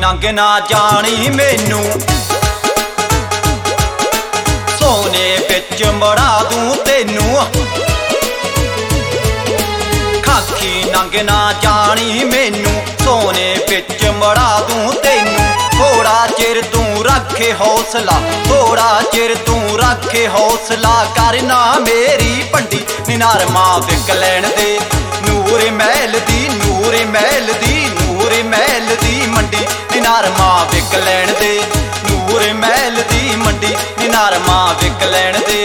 नंग ना जानी मैनू सोने बिच मड़ा दूं तेनू खाखी नंग ना जानी मैनू सोने बिच मड़ा दूं तेनू थोड़ा चिर तू रखे हौसला थोड़ा चिर तू रखे हौसला करना मेरी पंडी निनारमा विक लैण दे नूर महल दी नूर महल दी नूर महल दी मंडी निनारमा विक लैण दे नूर महल दी मंडी निनारमा विक लैण दे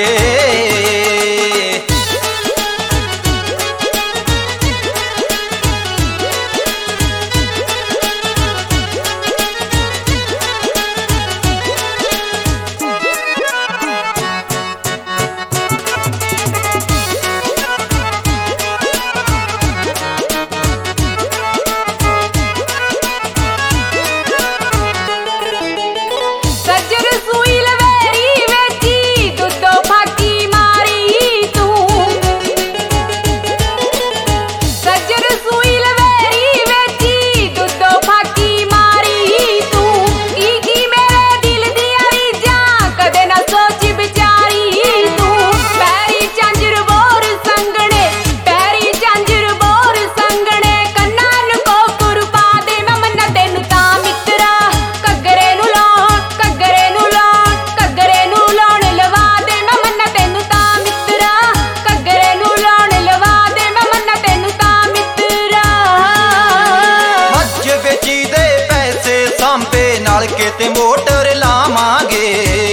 ते मोटर लावांगे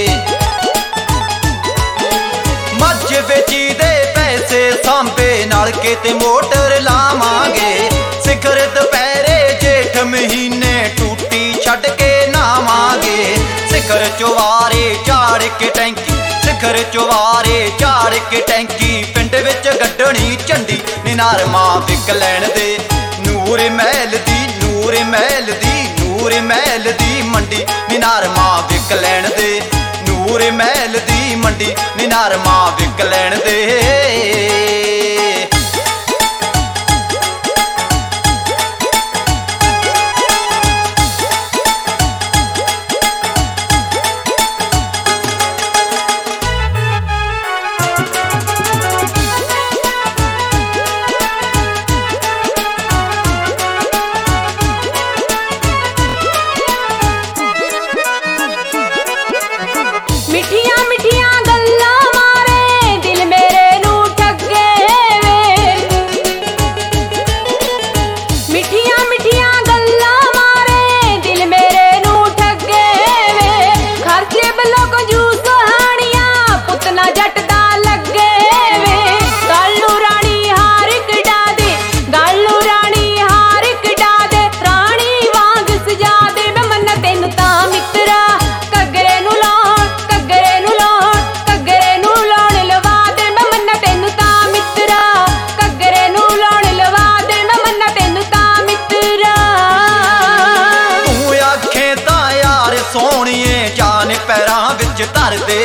मझ बेची दे पैसे सांबे नाल के ते मोटर लावांगे सिखर दुपहरे जेठ महीने टूटी छड़ के नावांगे सिखर चुवारे झाड़ के टैंकी सिखर चुवारे झाड़ के टैंकी पिंड विच गड्डणी झंडी निनारमा विक लैण दे नूर महल दी नूर महल दी नूर महल दी मंडी निनारमा विक लैण दे नूर महल दी मंडी निनारमा विक लैण दे पैरां विच धर दे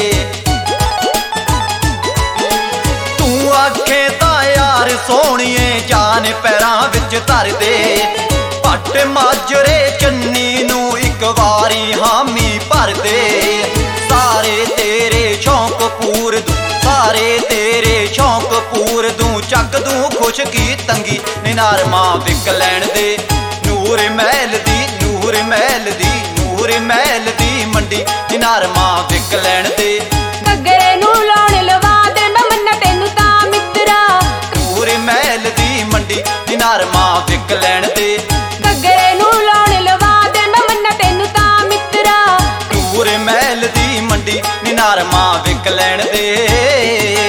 तू आखे तां यार सोहणिए जान पैरां विच धर दे भट्ट माजरे चन्नी नूं इक वारी हामी भर दे सारे तेरे शौक पूर दूं सारे तेरे शौक पूर दूं चक दूं खुश की तंगी निनारमा विक लैण दे नूर महल दी नूर महल दी नूर महल दी मंडी निनारमा विक लैण दे घग्गरे नूं लाउण लवा दे मैं मन्ना तैनू तां मित्तरा नूर महल दी मंडी निनारमा विक लैण दे घग्गरे नूं लाउण लवा दे मैं मन्ना तैनू तां मित्तरा नूर महल दी मंडी निनारमा विक लैण दे।